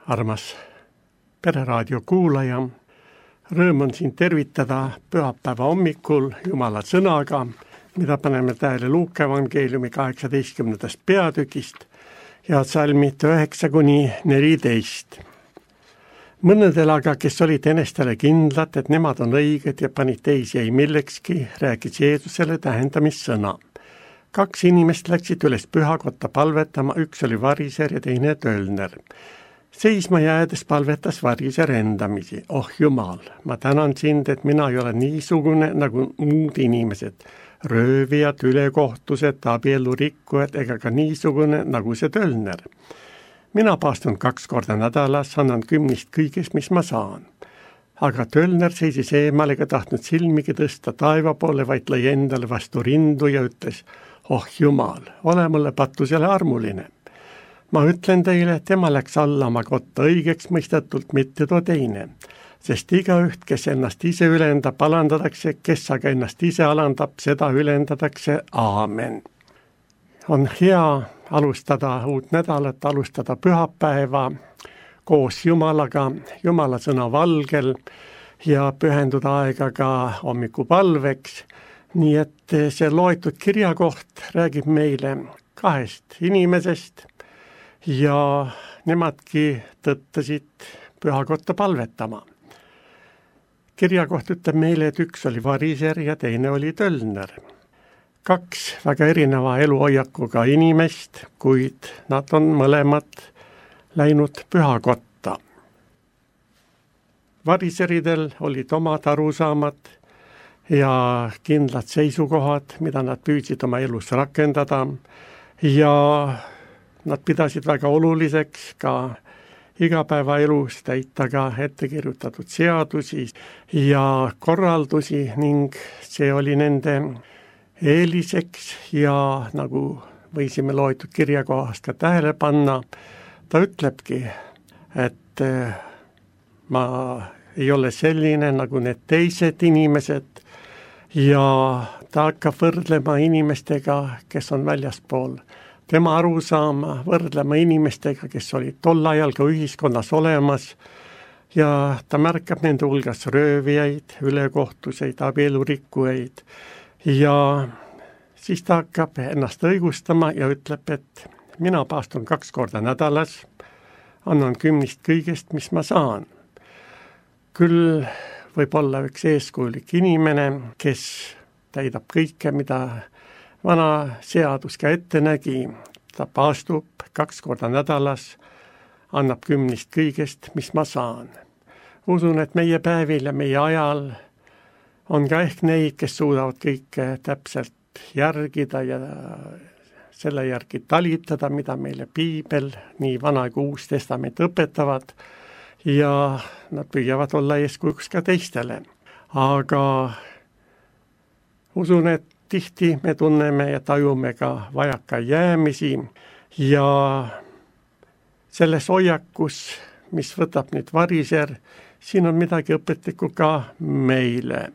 Armas Pereraadio kuulaja, rõõm on sind tervitada pühapäeva hommikul Jumala sõnaga, mida paneme tähele Luuka evangeeliumi 18. peatükist ja salmid 9-14. Mõnedel aga, kes olid enestele kindlad, et nemad on õiged ja panid teisi ei millekski, rääkis Jeesusele tähendamissõna. 2 inimest läksid üles pühakotta palvetama, üks oli variser ja teine tölner. Seisma jäädes palvetas variser endamisi. Oh Jumal, ma tänan sind, et mina ei ole niisugune nagu muud inimesed, röövijad, ülekohtused, abielurikkujad ega ka niisugune nagu see tölner. Mina paastun 2 korda nädalas, annan 10 kõigest, mis ma saan. Aga tölner seisis eemal ega tahtnud silmigi tõsta taeva poole, vaid lõi endale vastu rindu ja ütles, oh Jumal, ole mulle patusele armuline. Ma ütlen teile, tema läks alla oma kotta õigeks mõistetult, mitte too teine, sest igaüht, kes ennast ise ülendab, alandatakse, kes aga ennast ise alandab, seda ülendatakse. Aamen. On hea alustada uut nädalat, alustada pühapäeva koos Jumalaga, Jumala sõna valgel ja pühenduda aega ka hommikupalveks. Nii et see loetud kirjakoht räägib meile 2 inimesest ja nemadki tõttasid pühakotta palvetama. Kirjakoht ütleb meile, et üks oli variser ja teine oli tölner. 2 väga erineva eluhoiakuga inimest, kuid nad on mõlemad läinud pühakotta. Variseridel olid omad arusaamad ja kindlad seisukohad, mida nad püüdsid oma elus rakendada ja nad pidasid väga oluliseks ka igapäevaelus täita ka ettekirjutatud seadusi ja korraldusi ning see oli nende eeliseks ja nagu võisime loetud kirjakohast ka tähele panna, ta ütlebki, et ma ei ole selline nagu need teised inimesed ja ta hakkab võrdlema inimestega, kes on väljaspool tema arusaama, võrdlema inimestega, kes olid tol ajal ka ühiskonnas olemas ja ta märkab nende hulgas röövijaid, ülekohtuseid, abielurikkujaid ja siis ta hakkab ennast õigustama ja ütleb, et mina paastun 2 korda nädalas, annan 10 kõigest, mis ma saan. Küll võib olla üks eeskujulik inimene, kes täidab kõike, mida vana seadus ka ette nägi. Ta paastub 2 korda nädalas, annab 10 kõigest, mis ma saan. Usun, et meie päevil ja meie ajal on ka ehk neid, kes suudavad kõike täpselt järgida ja selle järgi talitada, mida meile piibel, nii vana kui uus testament õpetavad ja nad püüavad olla eeskujuks ka teistele. Aga usun, et tihti me tunneme ja tajume ka vajaka jäämisi ja selles hoiakus, mis võtab nüüd variser, siin on midagi õpetlikku ka meile.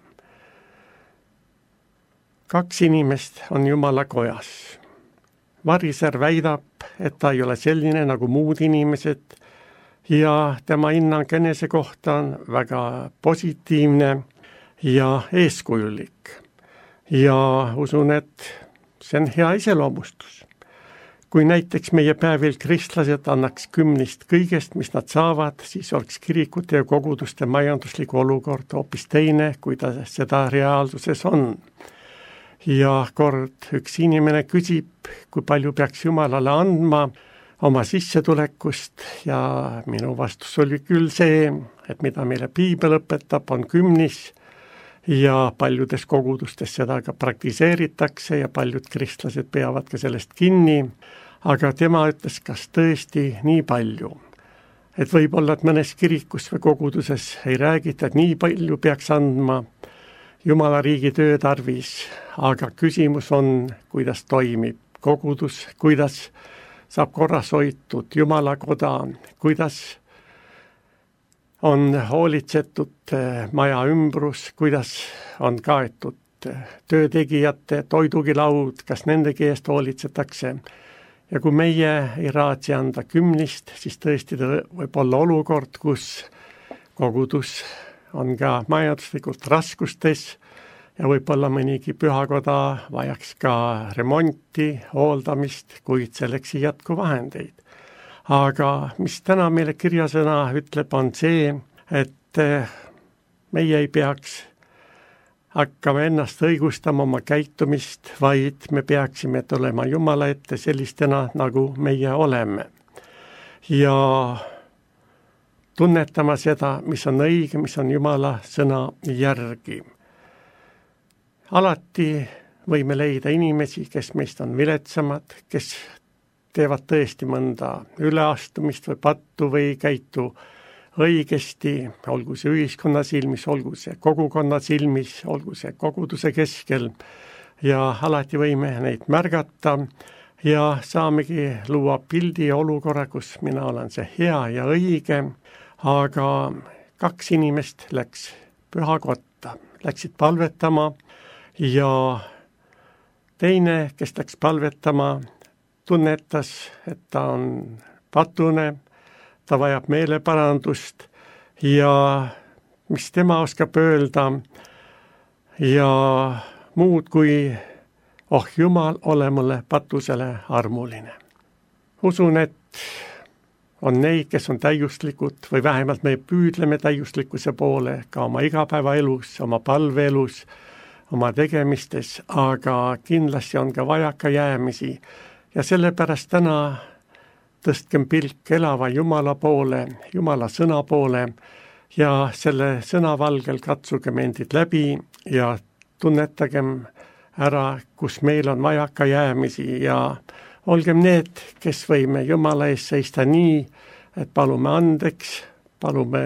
2 inimest on Jumala kojas. Variser väidab, et ta ei ole selline nagu muud inimesed ja tema hinnang enese kohta on väga positiivne ja eeskujulik. Ja usun, et see on hea iseloomustus. Kui näiteks meie päevil kristlased annaks 10 kõigest, mis nad saavad, siis oleks kirikute ja koguduste majanduslik olukord hoopis teine, kui ta seda reaalsuses on. Ja kord üks inimene küsib, kui palju peaks Jumalale andma oma sissetulekust ja minu vastus oli küll see, et mida meile piibel õpetab, on 10 ja paljudes kogudustes seda ka praktiseeritakse ja paljud kristlased peavad ka sellest kinni, aga tema ütles, kas tõesti nii palju. Et võib-olla, et mõnes kirikus või koguduses ei räägita, et nii palju peaks andma Jumala riigi töö tarvis, aga küsimus on, kuidas toimib kogudus, kuidas saab korras hoitud Jumala koda, kuidas on hoolitsetud maja ümbrus, kuidas on kaetud töötegijate toidugilaud, kas nendegi eest hoolitsetakse Ja kui meie ei raatsi anda 10, siis tõesti võib olla olukord, kus kogudus on ka majanduslikult raskustes ja võib-olla mõnigi pühakoda vajaks ka remonti, hooldamist, kuid selleks ei jätku vahendeid. Aga mis täna meile kirjasõna ütleb, on see, et meie ei peaks hakkama ennast õigustama oma käitumist, vaid me peaksime tulema Jumala ette sellistena, nagu meie oleme. Ja tunnetama seda, mis on õige, mis on Jumala sõna järgi. Alati võime leida inimesi, kes meist on viletsamad, kes teevad tõesti mõnda üleastumist või pattu või käitu õigesti, olgu see ühiskonna silmis, olgu see kogukonna silmis, olgu see koguduse keskel ja alati võime neid märgata ja saamegi luua pildi ja olukorra, kus mina olen see hea ja õige, aga 2 inimest läks pühakotta, läksid palvetama ja teine, kes läks palvetama, tunnetas, et ta on patune, ta vajab meeleparandust ja mis tema oskab öelda ja muud kui oh Jumal, ole mulle patusele armuline. Usun, et on neid, kes on täiuslikud või vähemalt me püüdleme täiuslikkuse poole ka oma igapäevaelus, oma palveelus, oma tegemistes, aga kindlasti on ka vajakajäämisi ja sellepärast täna tõstkem pilk elava Jumala poole, Jumala sõna poole ja selle sõna valgel katsugem endid läbi ja tunnetagem ära, kus meil on vajakajäämisi ja olgem need, kes võime Jumala ees seista nii, et palume andeks, palume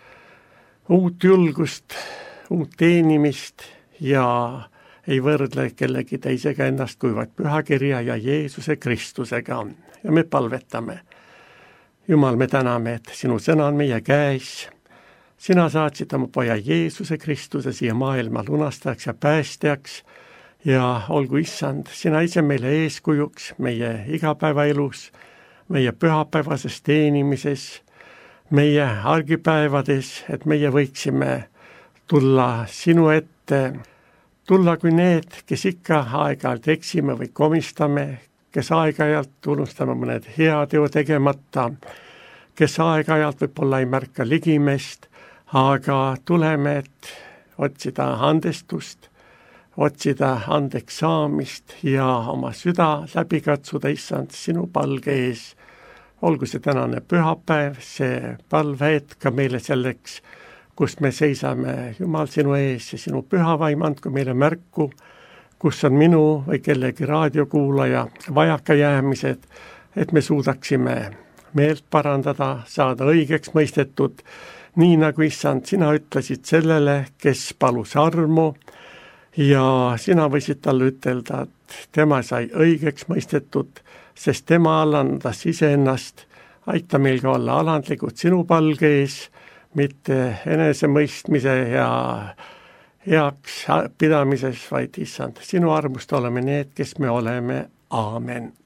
uut julgust, uut teenimist ja ei võrdle kellegi teisega ennast kui vaid pühakirja ja Jeesuse Kristusega. Ja me palvetame. Jumal, me täname, et sinu sõna on meie käes. Sina saatsid oma poja Jeesuse Kristuse siia maailma lunastajaks ja päästjaks ja olgu issand, sina ise meile eeskujuks meie igapäevaelus, meie pühapäevases teenimises, meie argipäevades, et meie võiksime tulla sinu ette, tulla kui need, kes ikka aeg-ajalt eksime või komistame, kes aeg-ajalt unustame mõned heateo tegemata, kes aeg-ajalt võib-olla ei märka ligimest, aga tuleme, et otsida andestust, otsida andeks saamist ja oma süda läbi katsuda, issand, sinu palge ees. Olgu see tänane pühapäev, see palvehetk ka meile selleks, kus me seisame Jumal sinu ees ja sinu pühavaim andku meile märku, kus on minu või kellegi raadiokuulaja vajakajäämised, et me suudaksime meelt parandada, saada õigeks mõistetud, nii nagu issand, sina ütlesid sellele, kes palus armu ja sina võisid talle ütelda, et tema sai õigeks mõistetud, sest tema alandas iseennast, aita meil ka olla alandlikud sinu palge ees, mitte enesemõistmise ja heaks pidamises, vaid issand, sinu armust oleme need, kes me oleme. Aamen.